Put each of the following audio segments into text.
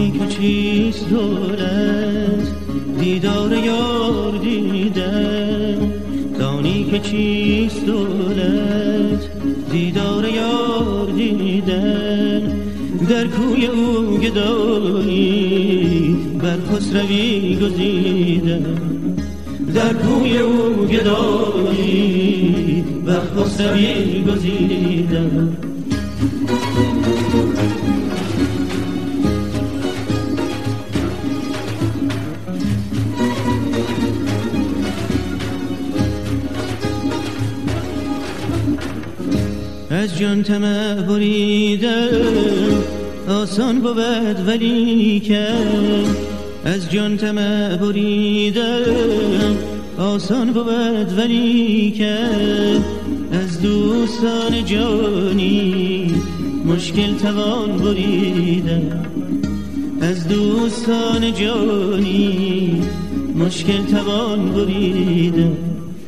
دانی که چیست دولت، دیدار یار دیدن. دانی که چیست دولت، دیدار یار دیدن. در کوی او گدایی بر خسروی گزیدن. در کوی او گدایی بر خسروی گزیدن. از جان طمع بریدن آسان بود ولیکن، از جان طمع بریدن آسان بود ولیکن. از دوستان جانی مشکل توان بریدن. از دوستان جانی مشکل توان بریدن.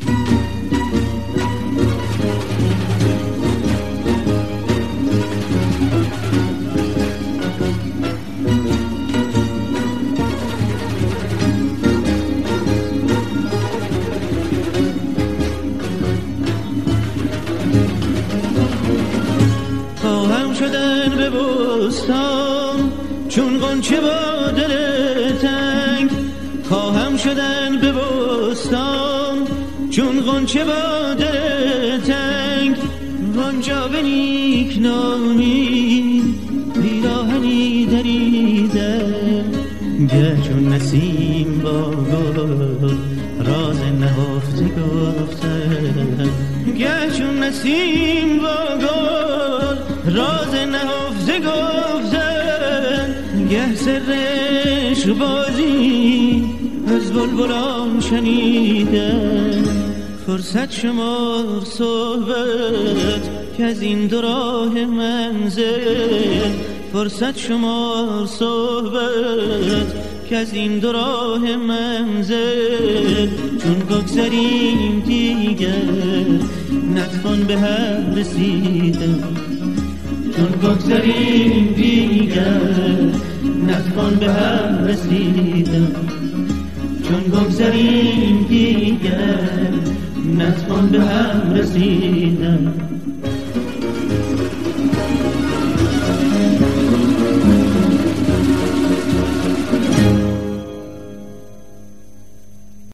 شدن به بستان چون غنچه با دل تنگ. خواهم شدن به بستان چون غنچه با دل تنگ. وانجا به نیک نامی پیراهنی دریدن. گه چون نسیم با گل راز نهفته گفتن. گه چون نسیم با گل راز نهفته گفتن. گه سرش بازی از بلبلان شنیدن. فرصت شمار صحبت که از این دو راه منزل. فرصت شمار صحبت که از این دو راه منزل. چون بگذریم دیگر نتوان به هم رسیدن. چون بگذریم دیگر نتوان به هم رسیدن. چون بگذریم دیگر نتوان به هم رسیدن.